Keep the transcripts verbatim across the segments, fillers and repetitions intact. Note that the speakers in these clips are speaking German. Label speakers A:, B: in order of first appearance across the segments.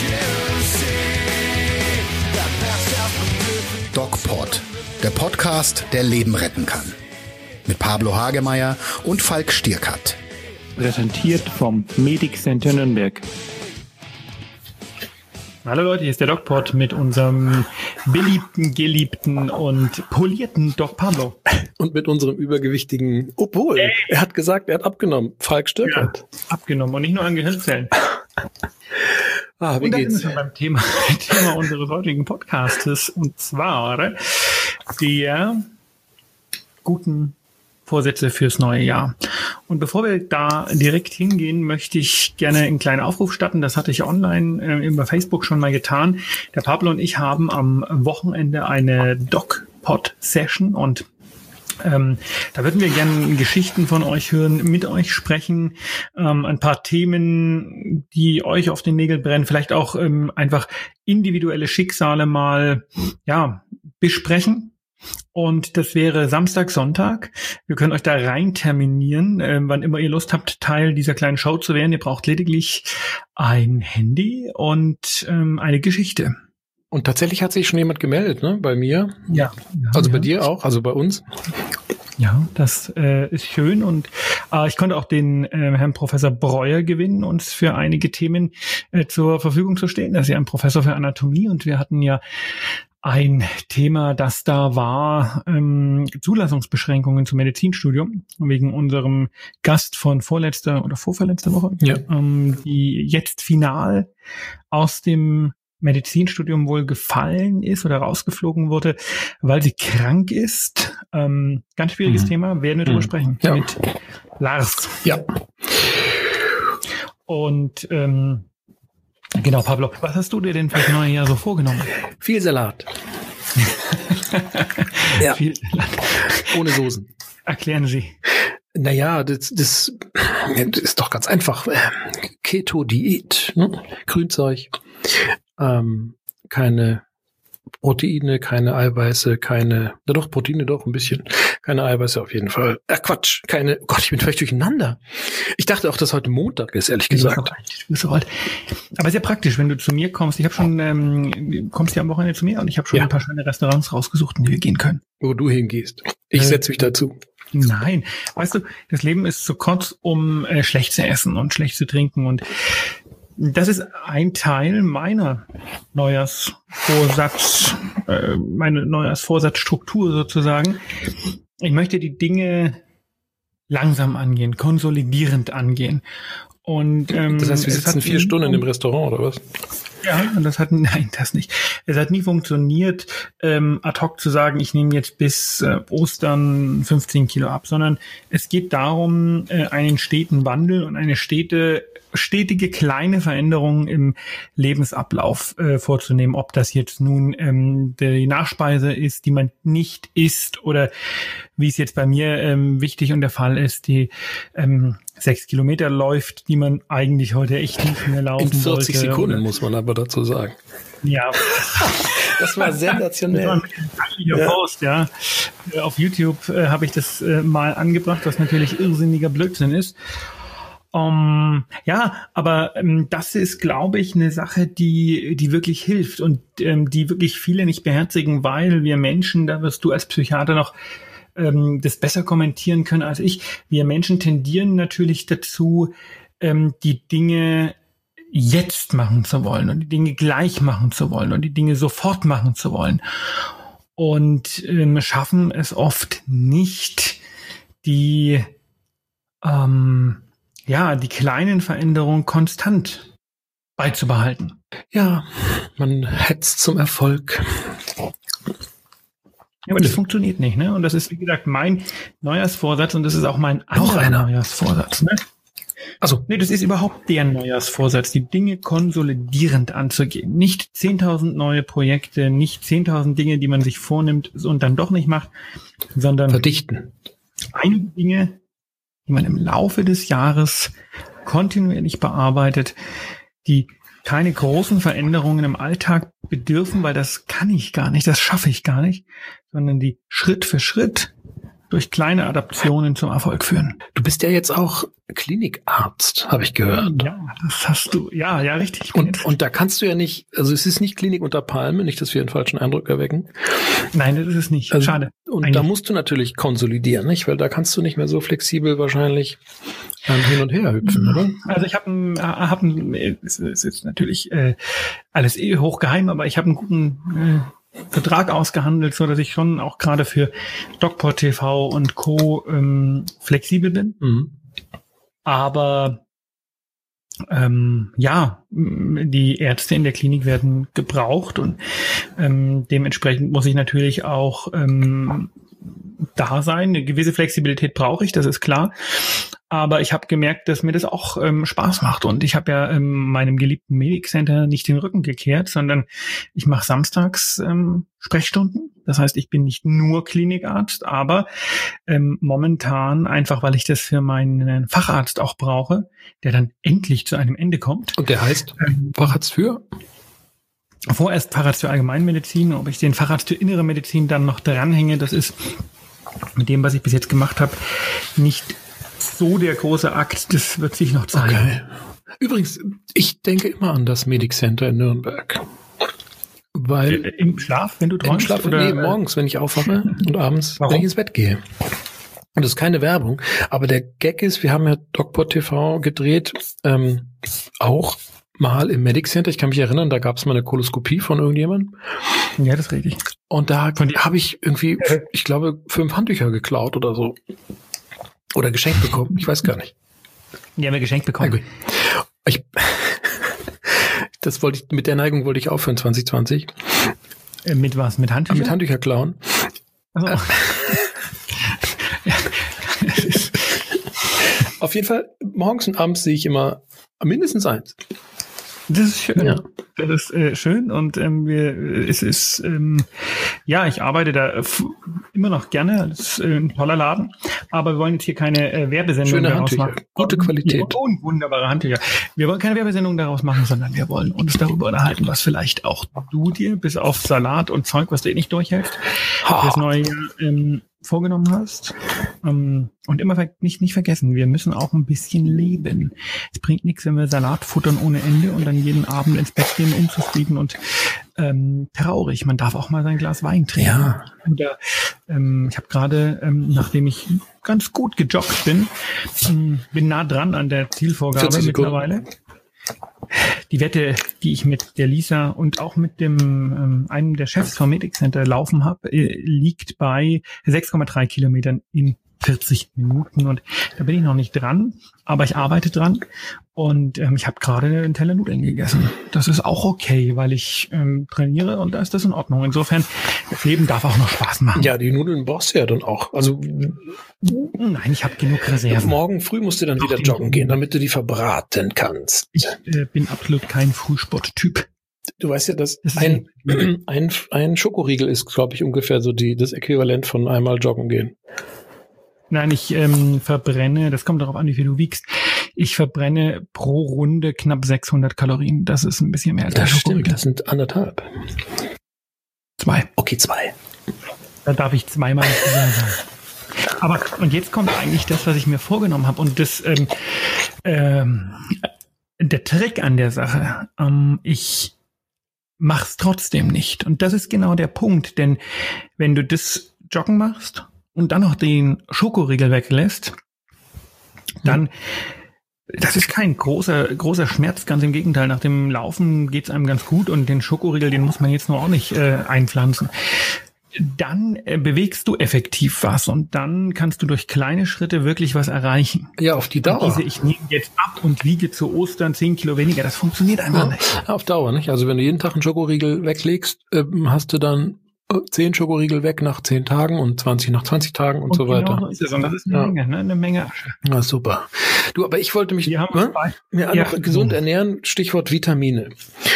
A: DocPod, der Podcast, der Leben retten kann. Mit Pablo Hagemeyer und Falk Stierkat.
B: Präsentiert vom Medic Center Nürnberg. Hallo Leute, hier ist der DocPod mit unserem beliebten, geliebten und polierten Doc Pablo.
C: Und mit unserem übergewichtigen, obwohl, hey. er hat gesagt, er hat abgenommen. Falk Stierkat.
B: Ja, abgenommen und nicht nur an Gehirnzellen.
C: Ah, wie
B: und dann
C: geht's?
B: sind wir beim Thema, Thema unseres heutigen Podcastes, und zwar der guten Vorsätze fürs neue Jahr. Und bevor wir da direkt hingehen, möchte ich gerne einen kleinen Aufruf starten. Das hatte ich online äh, über Facebook schon mal getan. Der Pablo und ich haben am Wochenende eine DocPod-Session und Ähm, da würden wir gerne Geschichten von euch hören, mit euch sprechen, ähm, ein paar Themen, die euch auf den Nägeln brennen, vielleicht auch ähm, einfach individuelle Schicksale mal ja besprechen. Und das wäre Samstag, Sonntag. Wir können euch da rein terminieren, äh, wann immer ihr Lust habt, Teil dieser kleinen Show zu werden. Ihr braucht lediglich ein Handy und ähm, eine Geschichte.
C: Und tatsächlich hat sich schon jemand gemeldet, ne? Bei mir.
B: Ja. ja
C: also
B: ja.
C: bei dir auch, also bei uns.
B: Ja, das äh, ist schön. Und äh, ich konnte auch den äh, Herrn Professor Breuer gewinnen, uns für einige Themen äh, zur Verfügung zu stehen. Er ist ja ein Professor für Anatomie und wir hatten ja ein Thema, das da war, ähm, Zulassungsbeschränkungen zum Medizinstudium, wegen unserem Gast von vorletzter oder vorverletzter Woche,
C: ja.
B: ähm, die jetzt final aus dem Medizinstudium wohl gefallen ist oder rausgeflogen wurde, weil sie krank ist. Ähm, ganz schwieriges mhm. Thema, werden wir drüber mhm. sprechen.
C: Ja.
B: Mit Lars.
C: Ja.
B: Und ähm, genau, Pablo, was hast du dir denn für das neue Jahr so vorgenommen?
C: Viel Salat. ja.
B: Viel Salat.
C: Ohne Soßen.
B: Erklären Sie.
C: Naja, das, das, das ist doch ganz einfach. Keto-Diät, ne? Grünzeug. Ähm, keine Proteine, keine Eiweiße, keine, na doch, Proteine doch, ein bisschen, keine Eiweiße auf jeden Fall. Ach Quatsch, keine, oh Gott, ich bin völlig durcheinander. Ich dachte auch, dass heute Montag ist, ehrlich gesagt.
B: Ja, aber sehr praktisch, wenn du zu mir kommst. Ich habe schon, ähm, kommst ja am Wochenende zu mir und ich habe schon ja. ein paar schöne Restaurants rausgesucht, in die wir gehen können.
C: Wo du hingehst. Ich äh, setze mich dazu.
B: Nein, weißt du, das Leben ist zu kurz, um äh, schlecht zu essen und schlecht zu trinken, und das ist ein Teil meiner Neujahrsvorsatz, äh, meine Neujahrsvorsatzstruktur sozusagen. Ich möchte die Dinge langsam angehen, konsolidierend angehen. Und ähm,
C: das heißt, wir sitzen vier Stunden im Restaurant, oder was?
B: Ja, und das hat, nein, das nicht. Es hat nie funktioniert, ähm, ad hoc zu sagen, ich nehme jetzt bis äh, Ostern fünfzehn Kilo ab, sondern es geht darum, äh, einen steten Wandel und eine stete, stetige kleine Veränderung im Lebensablauf äh, vorzunehmen. Ob das jetzt nun ähm, die Nachspeise ist, die man nicht isst, oder wie es jetzt bei mir ähm, wichtig und der Fall ist, die ähm, sechs Kilometer läuft, die man eigentlich heute echt nicht mehr laufen wollte. In vierzig
C: wollte, Sekunden,
B: oder?
C: Muss man aber dazu sagen.
B: Ja.
C: Das war sensationell. Das war
B: ein ja. Post, ja. Auf YouTube äh, habe ich das äh, mal angebracht, was natürlich irrsinniger Blödsinn ist. Um, ja, aber ähm, das ist, glaube ich, eine Sache, die die wirklich hilft und ähm, die wirklich viele nicht beherzigen, weil wir Menschen, da wirst du als Psychiater noch ähm, das besser kommentieren können als ich, wir Menschen tendieren natürlich dazu, ähm, die Dinge jetzt machen zu wollen und die Dinge gleich machen zu wollen und die Dinge sofort machen zu wollen und ähm, schaffen es oft nicht, die ähm, ja, die kleinen Veränderungen konstant beizubehalten.
C: Ja, man hetzt zum Erfolg.
B: Ja, aber das funktioniert nicht, ne? Und das ist, wie gesagt, mein Neujahrsvorsatz und das ist auch mein anderer Neujahrsvorsatz, ne? Also, nee, das ist überhaupt der Neujahrsvorsatz, die Dinge konsolidierend anzugehen. Nicht zehntausend neue Projekte, nicht zehntausend Dinge, die man sich vornimmt und dann doch nicht macht, sondern
C: verdichten.
B: Einige Dinge, die man im Laufe des Jahres kontinuierlich bearbeitet, die keine großen Veränderungen im Alltag bedürfen, weil das kann ich gar nicht, das schaffe ich gar nicht, sondern die Schritt für Schritt durch kleine Adaptionen zum Erfolg führen.
C: Du bist ja jetzt auch Klinikarzt, habe ich gehört.
B: Ja, das hast du. Ja, ja, richtig.
C: Und, und da kannst du ja nicht, also es ist nicht Klinik unter Palme, nicht, dass wir einen falschen Eindruck erwecken.
B: Nein, das ist es nicht.
C: Also,
B: schade.
C: Und
B: eigentlich.
C: Da musst du natürlich konsolidieren, nicht? Weil da kannst du nicht mehr so flexibel wahrscheinlich ähm, hin und her hüpfen, oder?
B: Also ich habe ein, hab ein, es ist jetzt natürlich äh, alles eh hochgeheim, aber ich habe einen guten äh, Vertrag ausgehandelt, so dass ich schon auch gerade für DocPod T V und Co. Ähm, flexibel bin.
C: Mhm.
B: Aber ähm, ja, die Ärzte in der Klinik werden gebraucht und ähm, dementsprechend muss ich natürlich auch ähm, da sein. Eine gewisse Flexibilität brauche ich, das ist klar. Aber ich habe gemerkt, dass mir das auch ähm, Spaß macht. Und ich habe ja ähm, meinem geliebten Medic Center nicht den Rücken gekehrt, sondern ich mache samstags ähm, Sprechstunden. Das heißt, ich bin nicht nur Klinikarzt, aber ähm, momentan einfach, weil ich das für meinen Facharzt auch brauche, der dann endlich zu einem Ende kommt.
C: Und der heißt ähm, Facharzt für?
B: Vorerst Facharzt für Allgemeinmedizin. Ob ich den Facharzt für Innere Medizin dann noch dranhänge, das ist mit dem, was ich bis jetzt gemacht habe, nicht so der große Akt. Das wird sich noch zeigen.
C: Okay. Übrigens, ich denke immer an das Medic Center in Nürnberg. Weil
B: äh, Im Schlaf, wenn du träumst?
C: Im Schlaf,
B: oder?
C: Nee, morgens, wenn ich aufwache und abends, Warum? wenn ich ins Bett gehe. Und das ist keine Werbung. Aber der Gag ist, wir haben ja DocPod T V gedreht, ähm, auch mal im Medic Center. Ich kann mich erinnern, da gab es mal eine Koloskopie von irgendjemandem.
B: Ja, das ist richtig.
C: Und da habe ich irgendwie, ich glaube, fünf Handtücher geklaut oder so. Oder geschenkt bekommen. Ich weiß gar nicht.
B: Die haben wir geschenkt bekommen.
C: Okay. Ich, das wollte ich, mit der Neigung wollte ich aufhören zwanzig zwanzig.
B: Äh, mit was? Mit Handtüchern?
C: Mit Handtücher klauen.
B: Also,
C: äh. ja, auf jeden Fall, morgens und abends sehe ich immer mindestens eins.
B: Das ist schön.
C: Ja.
B: Das ist äh, schön und ähm, wir, es ist, ähm, ja, ich arbeite da f- immer noch gerne. Das ist äh, ein toller Laden. Aber wir wollen jetzt hier keine äh, Werbesendung
C: Schöne
B: daraus
C: Handtücher,
B: machen.
C: gute Qualität.
B: Ja, und wunderbare Handtücher. Wir wollen keine Werbesendung daraus machen, sondern wir wollen uns darüber unterhalten, was vielleicht auch du dir bis auf Salat und Zeug, was du eh nicht durchhältst, das neue Jahr ähm, vorgenommen hast. Um, und immer ver- nicht, nicht vergessen, wir müssen auch ein bisschen leben. Es bringt nichts, wenn wir Salat futtern ohne Ende und dann jeden Abend ins Bett gehen, unzufrieden und ähm, traurig. Man darf auch mal sein Glas Wein trinken.
C: Ja.
B: Oder, ähm, ich habe gerade, ähm, nachdem ich ganz gut gejoggt bin, ähm, bin nah dran an der Zielvorgabe mittlerweile. Die Wette, die ich mit der Lisa und auch mit dem ähm, einem der Chefs vom Medic Center laufen habe, äh, liegt bei sechs Komma drei Kilometern in vierzig Minuten und da bin ich noch nicht dran, aber ich arbeite dran und ähm, ich habe gerade einen Teller Nudeln gegessen. Das ist auch okay, weil ich ähm, trainiere und da ist das in Ordnung. Insofern, das Leben darf auch noch Spaß machen.
C: Ja, die Nudeln brauchst du ja dann auch. Also
B: nein, ich habe genug Reserven.
C: Morgen früh musst du dann wieder joggen gehen, damit du die verbraten kannst.
B: Ich äh, bin absolut kein Frühsport-Typ.
C: Du weißt ja, dass
B: das
C: ein, ein, ein Schokoriegel ist, glaube ich, ungefähr so die das Äquivalent von einmal joggen gehen.
B: Nein, ich ähm, verbrenne, das kommt darauf an, wie viel du wiegst, ich verbrenne pro Runde knapp sechshundert Kalorien. Das ist ein bisschen mehr als
C: das
B: ein Schokoriegel.
C: Stimmt, das sind anderthalb.
B: Zwei.
C: Okay, zwei.
B: Da darf ich zweimal sagen. Aber, und jetzt kommt eigentlich das, was ich mir vorgenommen habe. Und das, ähm, ähm, der Trick an der Sache, ähm, ich mach's trotzdem nicht. Und das ist genau der Punkt, denn wenn du das Joggen machst und dann noch den Schokoriegel weglässt, dann, das ist kein großer großer Schmerz, ganz im Gegenteil. Nach dem Laufen geht's einem ganz gut und den Schokoriegel, den muss man jetzt nur auch nicht äh, einpflanzen. Dann äh, bewegst du effektiv was und dann kannst du durch kleine Schritte wirklich was erreichen.
C: Ja, auf die Dauer.
B: Und diese, ich nehme jetzt ab und wiege zu Ostern zehn Kilo weniger, das funktioniert einfach
C: ja,
B: nicht.
C: Auf Dauer, nicht? Also wenn du jeden Tag einen Schokoriegel weglegst, äh, hast du dann zehn Schokoriegel weg nach zehn Tagen und zwanzig nach zwanzig Tagen und, und so
B: genau
C: weiter.
B: So ist es. Und das ist eine ja. Menge, ne? Eine Menge Asche.
C: Ja, super. Du, aber ich wollte mich
B: ne?
C: ja,
B: ja.
C: noch gesund ernähren, Stichwort Vitamine.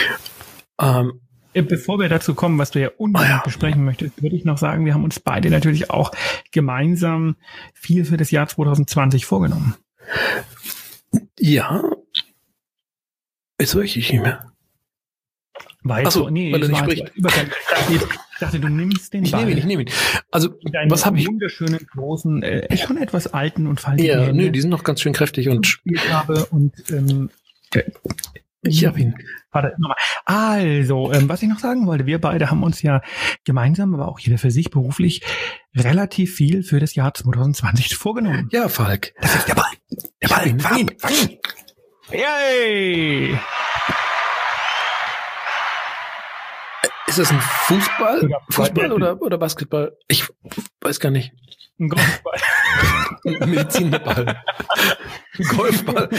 C: Ähm,
B: Bevor wir dazu kommen, was du ja unbedingt oh ja. besprechen möchtest, würde ich noch sagen, wir haben uns beide natürlich auch gemeinsam viel für das Jahr zwanzig zwanzig vorgenommen.
C: Ja. Jetzt weiß ich nicht mehr.
B: Weil,
C: Ach so,
B: nee,
C: weil er nicht
B: war
C: spricht.
B: Ich dachte, ich dachte, du nimmst den
C: Ich
B: Ball.
C: nehme ihn, ich nehme ihn. Also, was habe ich?
B: Wunderschönen, großen, äh, schon etwas alten und faltigen
C: Ja,
B: Hände
C: nö, die sind noch ganz schön kräftig und
B: gespielt habe und ähm,
C: ich habe ihn.
B: Warte, nochmal. Also, ähm, was ich noch sagen wollte, wir beide haben uns ja gemeinsam, aber auch jeder für sich beruflich relativ viel für das Jahr zwanzig zwanzig vorgenommen.
C: Ja, Falk.
B: Das ist der Ball. Der Ball.
C: Ihn, fang ihn, fang ihn.
B: Yay!
C: Ist das ein Fußball?
B: Oder
C: Fußball oder, oder Basketball? Ich weiß gar nicht.
B: Ein Golfball.
C: Ein Medizinball. Ein Golfball.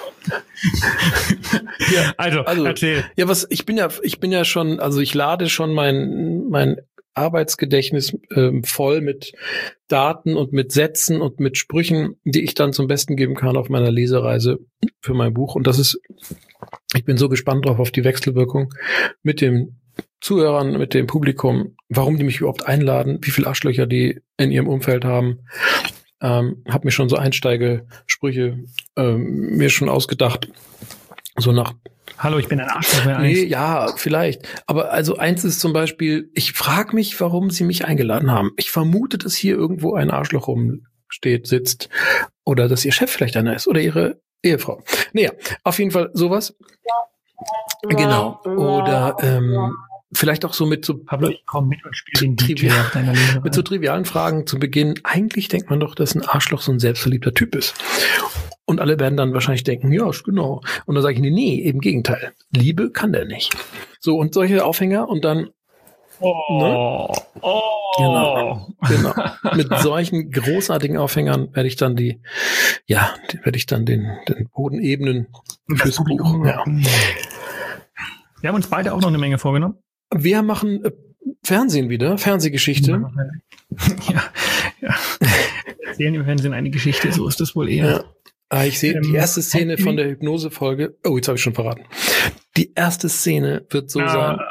C: Ja,
B: Also,
C: also,
B: erzähl.
C: ja, was, ich bin ja, ich bin ja schon, also ich lade schon mein, mein Arbeitsgedächtnis ähm, voll mit Daten und mit Sätzen und mit Sprüchen, die ich dann zum Besten geben kann auf meiner Lesereise für mein Buch. Und das ist, ich bin so gespannt drauf auf die Wechselwirkung mit dem Zuhörern, mit dem Publikum, warum die mich überhaupt einladen, wie viele Arschlöcher die in ihrem Umfeld haben. Ähm, hab mir schon so Einsteigesprüche ähm, mir schon ausgedacht. So nach
B: Hallo, ich bin ein Arschloch.
C: Nee, ja, vielleicht. Aber also eins ist zum Beispiel, ich frage mich, warum sie mich eingeladen haben. Ich vermute, dass hier irgendwo ein Arschloch rumsteht, sitzt. Oder dass ihr Chef vielleicht einer ist. Oder ihre Ehefrau. Naja, auf jeden Fall sowas. Genau. Oder ähm, vielleicht auch so mit so
B: Pablo, ich komm mit und spiele den D J
C: Trivial,
B: auf deiner Lehre.
C: mit so trivialen Fragen zu Beginn. Eigentlich denkt man doch, dass ein Arschloch so ein selbstverliebter Typ ist. Und alle werden dann wahrscheinlich denken, ja, genau. Und dann sage ich, nee, nee, im Gegenteil. Liebe kann der nicht. So, und solche Aufhänger und dann
B: Oh,
C: ne?
B: oh.
C: Genau, genau. Mit solchen großartigen Aufhängern werde ich dann die, ja, werde ich dann den, den Boden ebnen fürs Buch. Ja.
B: Wir haben uns beide auch noch eine Menge vorgenommen.
C: Wir machen äh, Fernsehen wieder, Fernsehgeschichte.
B: Ja, ja. Wir erzählen im Fernsehen eine Geschichte, so ist das wohl eher.
C: Ja. Ah, ich sehe
B: Ähm,
C: die erste Szene
B: Happy-
C: von der Hypnose-Folge. Oh, jetzt habe ich schon verraten. Die erste Szene wird so
B: Ah.
C: sein.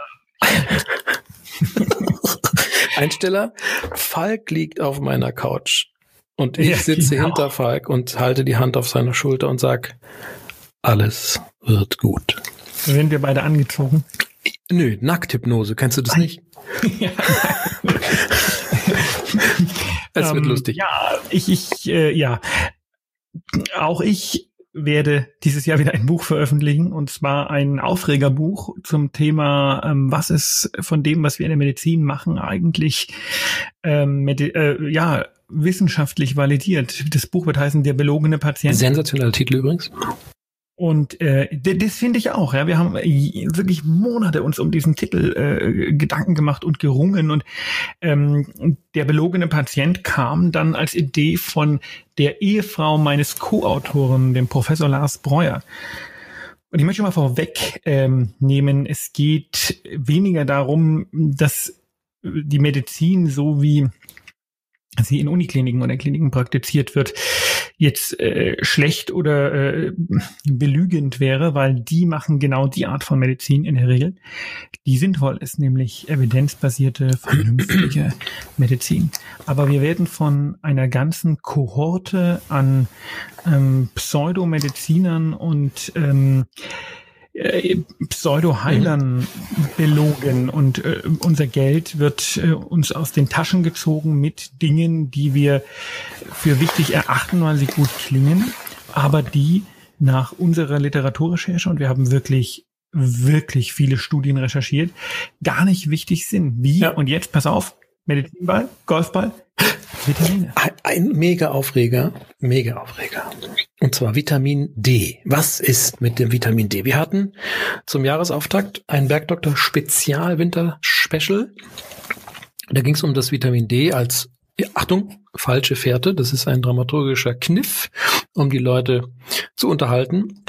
C: Einsteller, Falk liegt auf meiner Couch und ich
B: Ja,
C: sitze
B: genau.
C: hinter Falk und halte die Hand auf seiner Schulter und sag, alles wird gut.
B: Sind wir beide angezogen?
C: Nö, Nackthypnose, kennst du das nicht?
B: Ja.
C: Es wird
B: Ähm,
C: lustig.
B: Ja, ich, ich, äh, ja. Auch ich werde dieses Jahr wieder ein Buch veröffentlichen, und zwar ein Aufregerbuch zum Thema, ähm, was ist von dem, was wir in der Medizin machen, eigentlich ähm, medi- äh, ja, wissenschaftlich validiert. Das Buch wird heißen Der belogene Patient.
C: Sensationeller Titel übrigens.
B: Und äh, d- das finde ich auch. Ja, wir haben äh, wirklich Monate uns um diesen Titel äh, Gedanken gemacht und gerungen. Und ähm, der belogene Patient kam dann als Idee von der Ehefrau meines Co-Autoren, dem Professor Lars Breuer. Und ich möchte mal vorweg ähm, nehmen, es geht weniger darum, dass die Medizin, so wie sie in Unikliniken oder Kliniken praktiziert wird, jetzt äh, schlecht oder äh, belügend wäre, weil die machen genau die Art von Medizin in der Regel, die sinnvoll ist, nämlich evidenzbasierte, vernünftige Medizin. Aber wir werden von einer ganzen Kohorte an ähm, Pseudomedizinern und ähm, äh, Pseudo-Heilern belogen, und äh, unser Geld wird äh, uns aus den Taschen gezogen mit Dingen, die wir für wichtig erachten, weil sie gut klingen, aber die nach unserer Literaturrecherche, und wir haben wirklich, wirklich viele Studien recherchiert, gar nicht wichtig sind. Wie?
C: Ja.
B: Und jetzt, pass auf, Medizinball, Golfball, Vitamine.
C: Ein, ein mega Aufreger, mega Aufreger. Und zwar Vitamin D. Was ist mit dem Vitamin D? Wir hatten zum Jahresauftakt ein Bergdoktor Spezial Winter Special. Da ging es um das Vitamin D als, ja, Achtung, falsche Fährte. Das ist ein dramaturgischer Kniff, um die Leute zu unterhalten.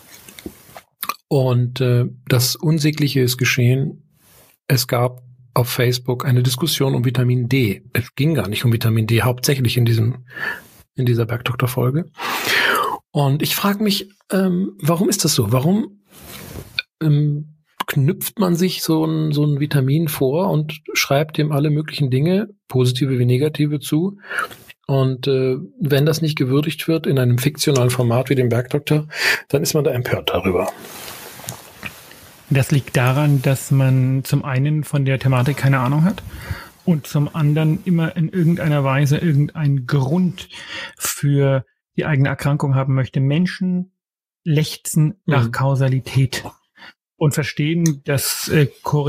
C: Und äh, das Unsägliche ist geschehen. Es gab auf Facebook eine Diskussion um Vitamin D. Es ging gar nicht um Vitamin D, hauptsächlich in diesem in dieser Bergdoktor-Folge. Und ich frage mich, ähm, warum ist das so? Warum ähm, knüpft man sich so ein, so ein Vitamin vor und schreibt dem alle möglichen Dinge, positive wie negative, zu? Und äh, wenn das nicht gewürdigt wird in einem fiktionalen Format wie dem Bergdoktor, dann ist man da empört darüber.
B: Das liegt daran, dass man zum einen von der Thematik keine Ahnung hat und zum anderen immer in irgendeiner Weise irgendeinen Grund für die eigene Erkrankung haben möchte. Menschen lechzen nach mhm. Kausalität und verstehen das äh,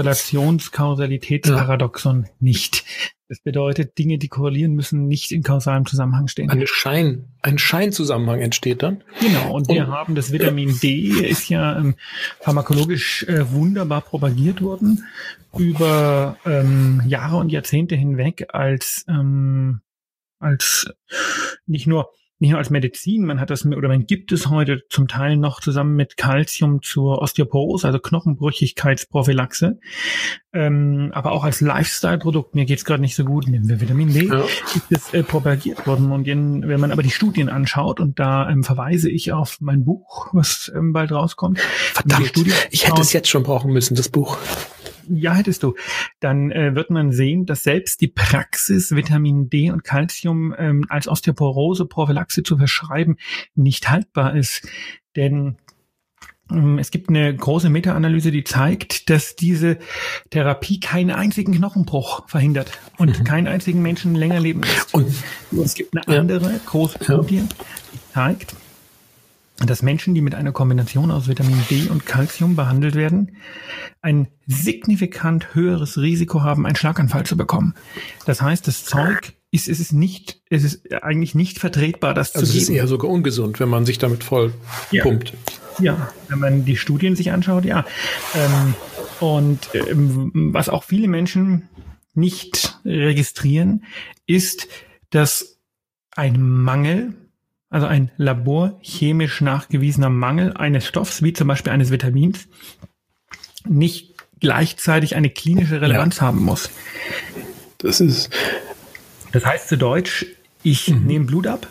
B: Korrelations-Kausalitätsparadoxon ja. nicht. Das bedeutet, Dinge, die korrelieren, müssen nicht in kausalem Zusammenhang stehen.
C: Ein Schein, ein Scheinzusammenhang entsteht dann.
B: Genau, und, und wir haben das Vitamin D, ist ja ähm, pharmakologisch äh, wunderbar propagiert worden über ähm, Jahre und Jahrzehnte hinweg als ähm, als nicht nur nicht nur als Medizin, man hat das oder man gibt es heute zum Teil noch zusammen mit Calcium zur Osteoporose, also Knochenbrüchigkeitsprophylaxe, ähm, aber auch als Lifestyle-Produkt. Mir geht's gerade nicht so gut, nehmen wir Vitamin D, ja. ist es äh, propagiert worden. Und in, wenn man aber die Studien anschaut, und da ähm, verweise ich auf mein Buch, was ähm, bald rauskommt.
C: Verdammt, ich hätte es jetzt schon brauchen müssen, das Buch.
B: Ja, hättest du. Dann äh, wird man sehen, dass selbst die Praxis, Vitamin D und Calcium ähm, als Osteoporose-Prophylaxe zu verschreiben, nicht haltbar ist. Denn ähm, es gibt eine große Meta-Analyse, die zeigt, dass diese Therapie keinen einzigen Knochenbruch verhindert und mhm. keinen einzigen Menschen länger leben lässt. Und es gibt eine ja. andere große Studie, ja. die zeigt, dass Menschen, die mit einer Kombination aus Vitamin D und Calcium behandelt werden, ein signifikant höheres Risiko haben, einen Schlaganfall zu bekommen. Das heißt, das Zeug ist, es ist nicht, es ist eigentlich nicht vertretbar, das
C: also
B: zu geben.
C: Es ist eher sogar ungesund, wenn man sich damit voll
B: ja.
C: pumpt.
B: Ja, wenn man die Studien sich anschaut, ja. Ähm, und ähm, was auch viele Menschen nicht registrieren, ist, dass ein Mangel, also ein laborchemisch nachgewiesener Mangel eines Stoffs, wie zum Beispiel eines Vitamins, nicht gleichzeitig eine klinische Relevanz ja. haben muss.
C: Das ist.
B: Das heißt zu Deutsch, ich mhm. nehme Blut ab.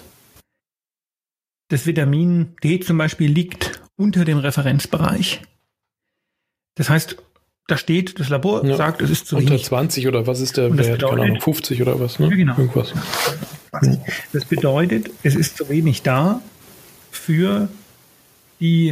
B: Das Vitamin D zum Beispiel liegt unter dem Referenzbereich. Das heißt, da steht, das Labor ja. sagt, es ist zu
C: unter
B: wenig.
C: zwanzig oder was ist der Wert? Keine Ahnung, fünfzig oder was? Ne?
B: Ja, genau.
C: Irgendwas.
B: Das bedeutet, es ist zu wenig da für die,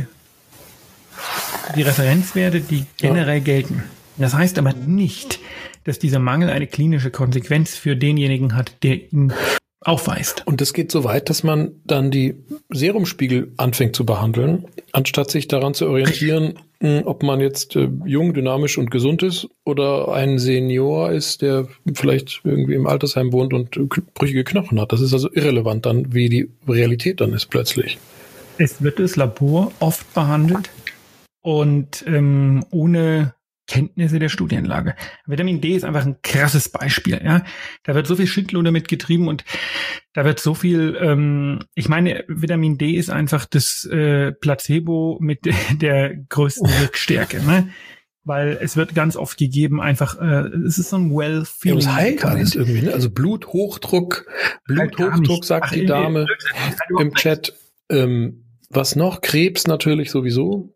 B: die Referenzwerte, die generell ja. gelten. Das heißt aber nicht, dass dieser Mangel eine klinische Konsequenz für denjenigen hat, der ihn aufweist.
C: Und das geht so weit, dass man dann die Serumspiegel anfängt zu behandeln, anstatt sich daran zu orientieren, ob man jetzt äh, jung, dynamisch und gesund ist oder ein Senior ist, der vielleicht irgendwie im Altersheim wohnt und äh, brüchige Knochen hat. Das ist also irrelevant dann, wie die Realität dann ist plötzlich.
B: Es wird das Labor oft behandelt und ähm, ohne Kenntnisse der Studienlage. Vitamin D ist einfach ein krasses Beispiel. Ja, da wird so viel Schindluder mit getrieben und da wird so viel. Ähm, ich meine, Vitamin D ist einfach das äh, Placebo mit de- der größten Wirkstärke, ne? Weil es wird ganz oft gegeben, einfach. Äh, es ist so ein well-feeling.
C: Ja, das heilt alles irgendwie. Ne? Also Bluthochdruck, Bluthochdruck sagt Ach, die Dame in, in, im Chat. Ähm, was noch? Krebs natürlich sowieso.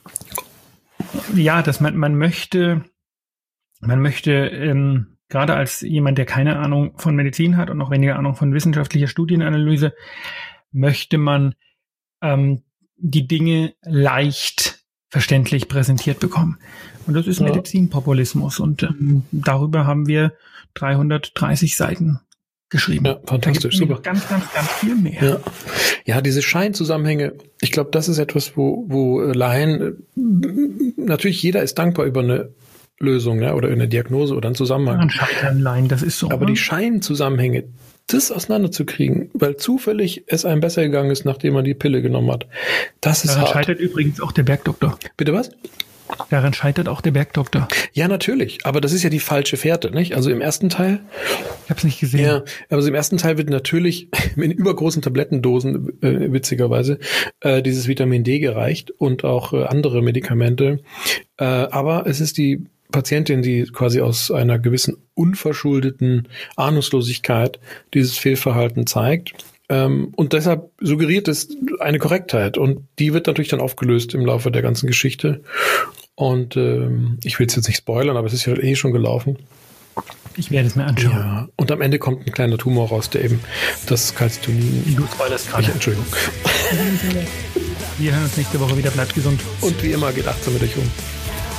B: Ja, dass man man möchte, man möchte ähm, gerade als jemand, der keine Ahnung von Medizin hat und noch weniger Ahnung von wissenschaftlicher Studienanalyse, möchte man ähm, die Dinge leicht verständlich präsentiert bekommen. Und das ist ja. Medizinpopulismus. Und ähm, darüber haben wir dreihundertdreißig Seiten geschrieben.
C: Ja, fantastisch. Super.
B: Ganz, ganz, ganz viel mehr.
C: Ja, ja, diese Scheinzusammenhänge, ich glaube, das ist etwas, wo, wo Laien, natürlich jeder ist dankbar über eine Lösung, ja, oder eine Diagnose oder einen Zusammenhang.
B: Ein Scheitern, Laien, das ist so.
C: Aber ne? die Scheinzusammenhänge, das auseinanderzukriegen, weil zufällig es einem besser gegangen ist, nachdem man die Pille genommen hat, das ist
B: Daran
C: hart.
B: scheitert übrigens auch der Bergdoktor.
C: Bitte was?
B: Daran scheitert auch der Bergdoktor.
C: Ja, natürlich. Aber das ist ja die falsche Fährte, nicht? Also im ersten Teil.
B: Ich habe es nicht gesehen.
C: Ja, aber im ersten Teil wird natürlich in übergroßen Tablettendosen, äh, witzigerweise, äh, dieses Vitamin D gereicht und auch äh, andere Medikamente. Äh, aber es ist die Patientin, die quasi aus einer gewissen unverschuldeten Ahnungslosigkeit dieses Fehlverhalten zeigt. Ähm, und deshalb suggeriert es eine Korrektheit. Und die wird natürlich dann aufgelöst im Laufe der ganzen Geschichte. Und ähm, ich will es jetzt nicht spoilern, aber es ist ja eh schon gelaufen.
B: Ich werde es mir anschauen.
C: Ja, und am Ende kommt ein kleiner Tumor raus, der eben das Calcitonin...
B: Du spoilerst gerade.
C: Entschuldigung.
B: Wir hören uns nächste Woche wieder. Bleibt gesund.
C: Und wie immer, geht achtsam mit euch um.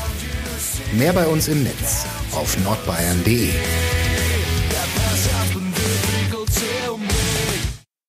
A: Mehr bei uns im Netz auf nordbayern punkt de.